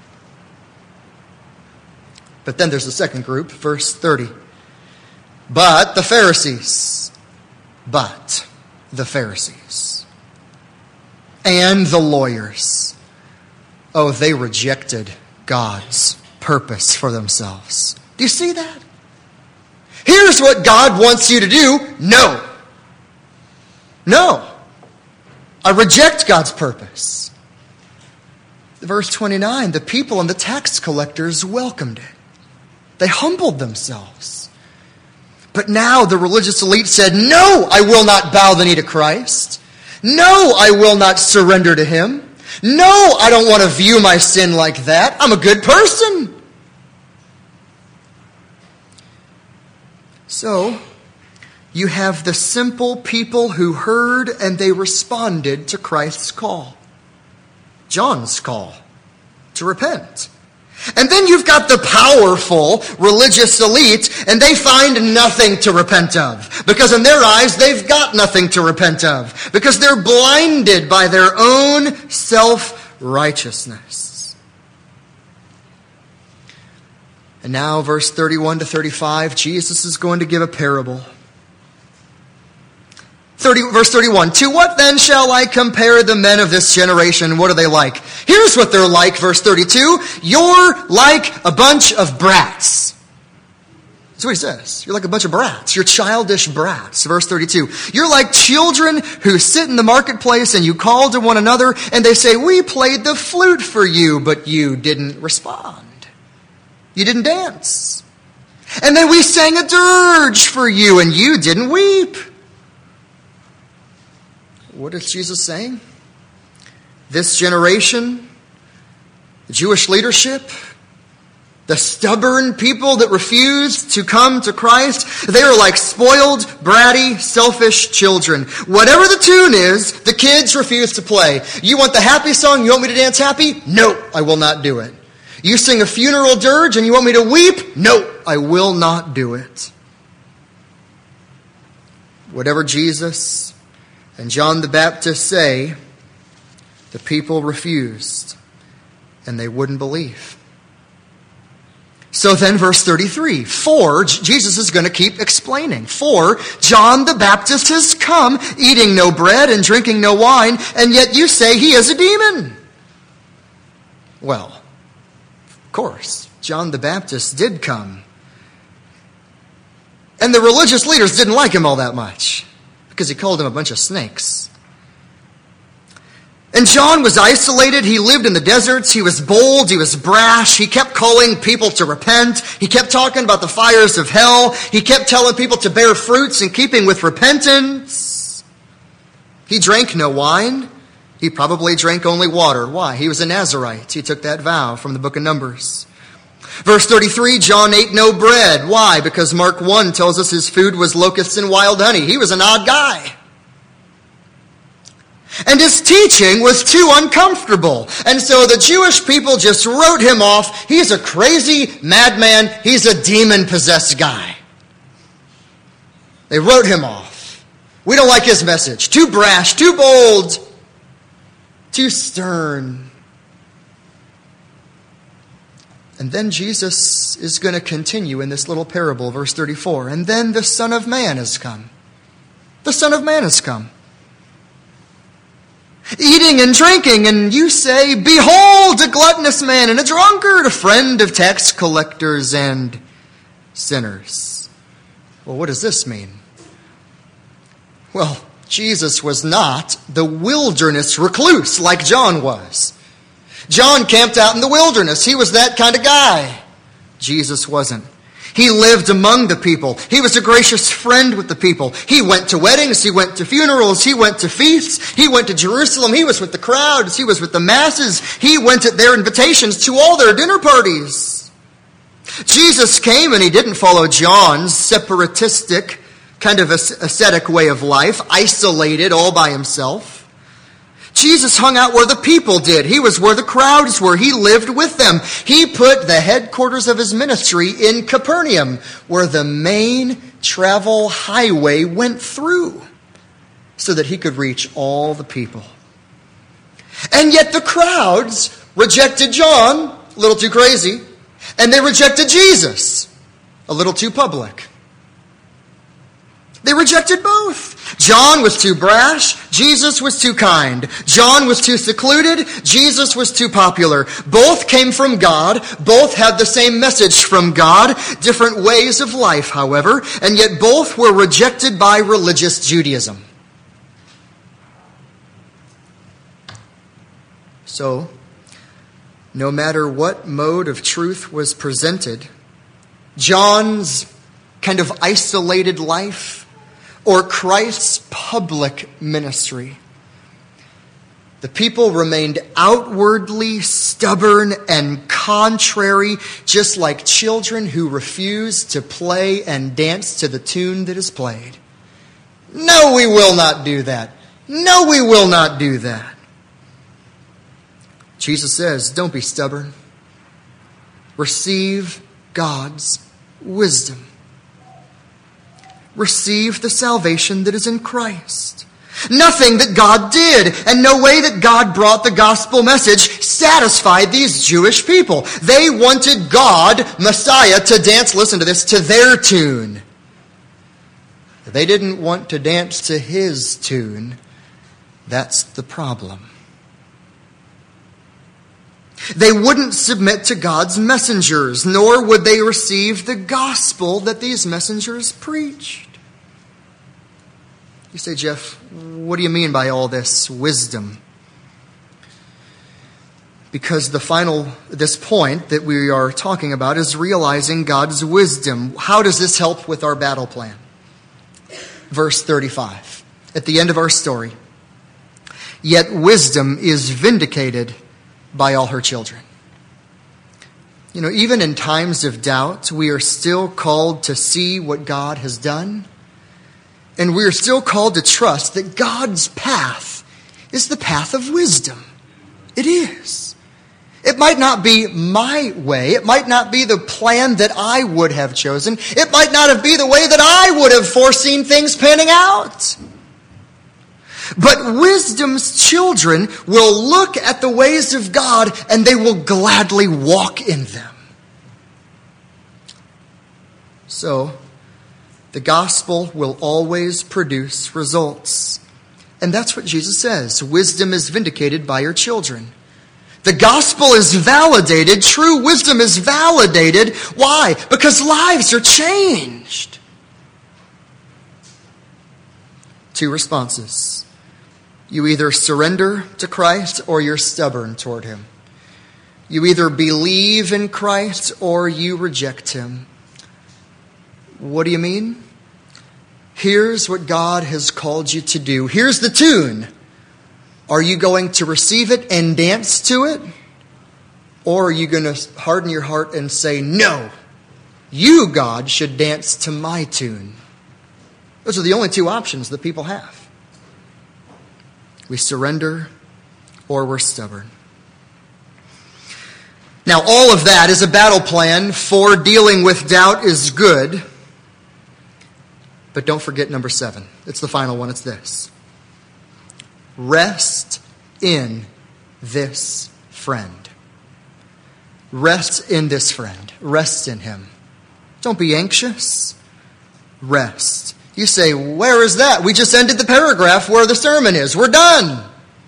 But then there's the second group, verse thirty. But the Pharisees, but the Pharisees, and the lawyers, oh, they rejected God's purpose for themselves. Do you see that? Here's what God wants you to do. No. No. I reject God's purpose. Verse twenty-nine, the people and the tax collectors welcomed it. They humbled themselves. But now the religious elite said, no, I will not bow the knee to Christ. No, I will not surrender to him. No, I don't want to view my sin like that. I'm a good person. So, you have the simple people who heard and they responded to Christ's call. John's call to repent. And then you've got the powerful religious elite and they find nothing to repent of. Because in their eyes, they've got nothing to repent of. Because they're blinded by their own self-righteousness. And now, verse thirty-one to thirty-five, Jesus is going to give a parable. thirty, verse thirty-one, to what then shall I compare the men of this generation? What are they like? Here's what they're like, verse thirty-two. You're like a bunch of brats. That's what he says. You're like a bunch of brats. You're childish brats. Verse thirty-two. You're like children who sit in the marketplace and you call to one another and they say, we played the flute for you, but you didn't respond. You didn't dance. And then we sang a dirge for you and you didn't weep. What is Jesus saying? This generation, the Jewish leadership, the stubborn people that refuse to come to Christ, they are like spoiled, bratty, selfish children. Whatever the tune is, the kids refuse to play. You want the happy song? You want me to dance happy? No, I will not do it. You sing a funeral dirge and you want me to weep? No, I will not do it. Whatever Jesus and John the Baptist say, the people refused and they wouldn't believe. So then verse thirty-three, for, Jesus is going to keep explaining, for John the Baptist has come, eating no bread and drinking no wine, and yet you say he is a demon. Well, of course, John the Baptist did come. And the religious leaders didn't like him all that much, because he called them a bunch of snakes. And John was isolated. He lived in the deserts. He was bold. He was brash. He kept calling people to repent. He kept talking about the fires of hell. He kept telling people to bear fruits in keeping with repentance. He drank no wine. He probably drank only water. Why? He was a Nazirite. He took that vow from the book of Numbers. Verse thirty-three, John ate no bread. Why? Because Mark one tells us his food was locusts and wild honey. He was an odd guy. And his teaching was too uncomfortable. And so the Jewish people just wrote him off. He's a crazy madman. He's a demon-possessed guy. They wrote him off. We don't like his message. Too brash, too bold, too stern. And then Jesus is going to continue in this little parable, verse thirty-four. And then the Son of Man has come. The Son of Man has come. Eating and drinking, and you say, behold, a gluttonous man and a drunkard, a friend of tax collectors and sinners. Well, what does this mean? Well, Jesus was not the wilderness recluse like John was. John camped out in the wilderness. He was that kind of guy. Jesus wasn't. He lived among the people. He was a gracious friend with the people. He went to weddings. He went to funerals. He went to feasts. He went to Jerusalem. He was with the crowds. He was with the masses. He went at their invitations to all their dinner parties. Jesus came and he didn't follow John's separatistic, kind of ascetic way of life, isolated all by himself. Jesus hung out where the people did. He was where the crowds were. He lived with them. He put the headquarters of his ministry in Capernaum, where the main travel highway went through, so that he could reach all the people. And yet the crowds rejected John, a little too crazy, and they rejected Jesus, a little too public. They rejected both. John was too brash. Jesus was too kind. John was too secluded. Jesus was too popular. Both came from God. Both had the same message from God. Different ways of life, however. And yet both were rejected by religious Judaism. So, no matter what mode of truth was presented, John's kind of isolated life, or Christ's public ministry, the people remained outwardly stubborn and contrary, just like children who refuse to play and dance to the tune that is played. No, we will not do that. No, we will not do that. Jesus says, don't be stubborn. Receive God's wisdom. Receive the salvation that is in Christ. Nothing that God did and no way that God brought the gospel message satisfied these Jewish people. They wanted God, Messiah, to dance, listen to this, to their tune. They didn't want to dance to his tune. That's the problem. They wouldn't submit to God's messengers, nor would they receive the gospel that these messengers preached. You say, Jeff, what do you mean by all this wisdom? Because the final, this point that we are talking about is realizing God's wisdom. How does this help with our battle plan? Verse thirty-five, at the end of our story. Yet wisdom is vindicated by all her children. You know, even in times of doubt, we are still called to see what God has done. And we are still called to trust that God's path is the path of wisdom. It is. It might not be my way. It might not be the plan that I would have chosen. It might not have been the way that I would have foreseen things panning out. But wisdom's children will look at the ways of God and they will gladly walk in them. So, the gospel will always produce results. And that's what Jesus says. Wisdom is vindicated by your children. The gospel is validated. True wisdom is validated. Why? Because lives are changed. Two responses. You either surrender to Christ or you're stubborn toward him. You either believe in Christ or you reject him. What do you mean? Here's what God has called you to do. Here's the tune. Are you going to receive it and dance to it? Or are you going to harden your heart and say, no, you, God, should dance to my tune? Those are the only two options that people have. We surrender or we're stubborn. Now, all of that is a battle plan for dealing with doubt is good. But don't forget number seven. It's the final one. It's this. Rest in this friend. Rest in this friend. Rest in him. Don't be anxious. Rest. You say, where is that? We just ended the paragraph where the sermon is. We're done.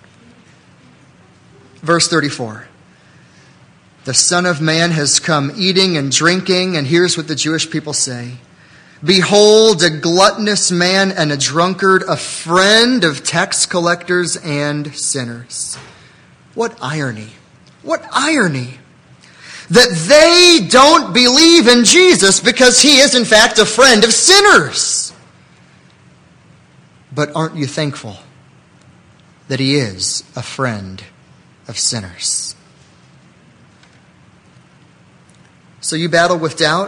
Verse thirty-four. The Son of Man has come eating and drinking, and here's what the Jewish people say. Behold, a gluttonous man and a drunkard, a friend of tax collectors and sinners. What irony. What irony. That they don't believe in Jesus because he is in fact a friend of sinners. But aren't you thankful that he is a friend of sinners? So you battle with doubt?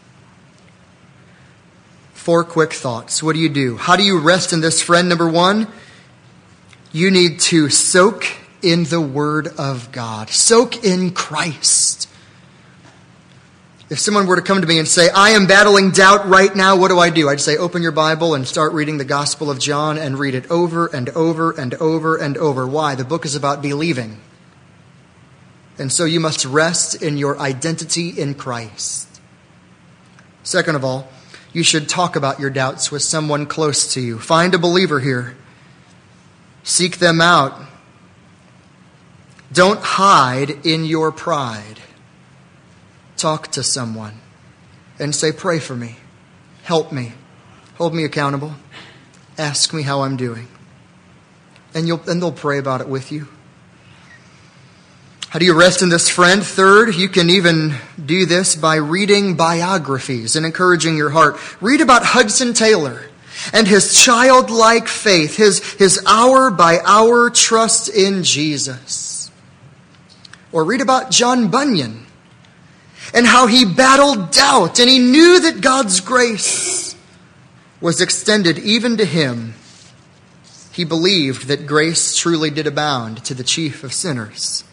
Four quick thoughts. What do you do? How do you rest in this friend? Number one, you need to soak in the Word of God. Soak in Christ. If someone were to come to me and say, I am battling doubt right now, what do I do? I'd say, open your Bible and start reading the Gospel of John and read it over and over and over and over. Why? The book is about believing. And so you must rest in your identity in Christ. Second of all, you should talk about your doubts with someone close to you. Find a believer here. Seek them out. Don't hide in your pride. Talk to someone and say, pray for me. Help me. Hold me accountable. Ask me how I'm doing. And you'll and they'll pray about it with you. How do you rest in this friend? Third, you can even do this by reading biographies and encouraging your heart. Read about Hudson Taylor and his childlike faith, his, his hour-by-hour trust in Jesus. Or read about John Bunyan and how he battled doubt and he knew that God's grace was extended even to him. He believed that grace truly did abound to the chief of sinners.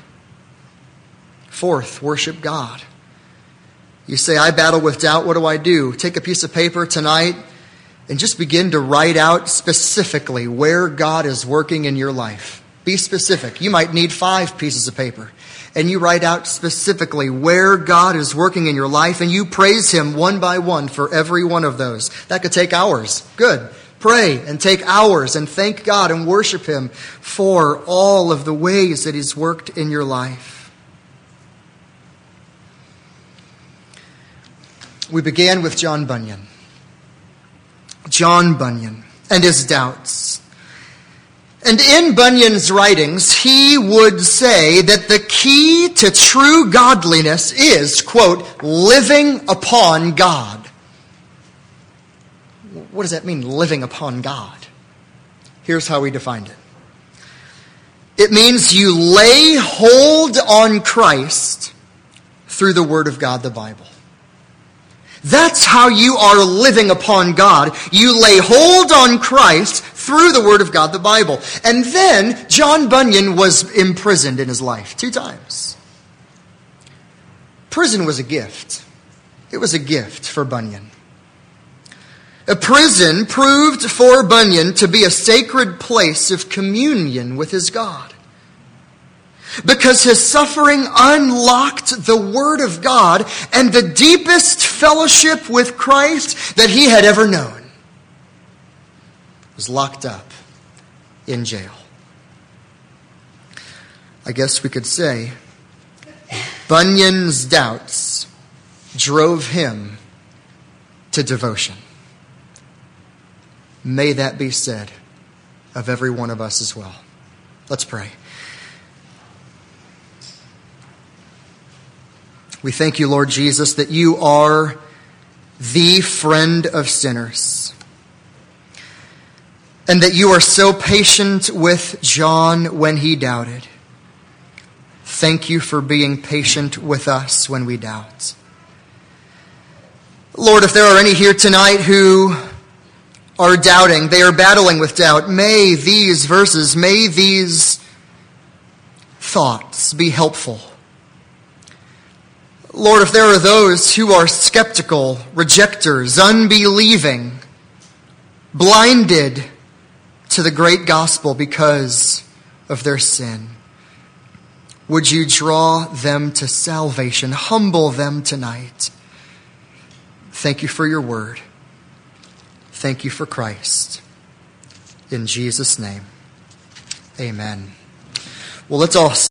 Fourth, worship God. You say, I battle with doubt. What do I do? Take a piece of paper tonight and just begin to write out specifically where God is working in your life. Be specific. You might need five pieces of paper. And you write out specifically where God is working in your life, and you praise him one by one for every one of those. That could take hours. Good. Pray and take hours and thank God and worship him for all of the ways that he's worked in your life. We began with John Bunyan. John Bunyan and his doubts. And in Bunyan's writings, he would say that the key to true godliness is, quote, living upon God. What does that mean, living upon God? Here's how he defined it. It means you lay hold on Christ through the Word of God, the Bible. That's how you are living upon God. You lay hold on Christ through the Word of God, the Bible. And then John Bunyan was imprisoned in his life two times. Prison was a gift. It was a gift for Bunyan. A prison proved for Bunyan to be a sacred place of communion with his God. because his suffering unlocked the Word of God and the deepest fellowship with Christ that he had ever known. He was locked up in jail. I guess we could say Bunyan's doubts drove him to devotion. May that be said of every one of us as well. Let's pray. We thank you, Lord Jesus, that you are the friend of sinners, and that you are so patient with John when he doubted. Thank you for being patient with us when we doubt. Lord, if there are any here tonight who are doubting, they are battling with doubt, may these verses, may these thoughts be helpful. Lord, if there are those who are skeptical, rejectors, unbelieving, blinded to the great gospel because of their sin, would you draw them to salvation, humble them tonight? Thank you for your word. Thank you for Christ. In Jesus' name, amen. Well, let's all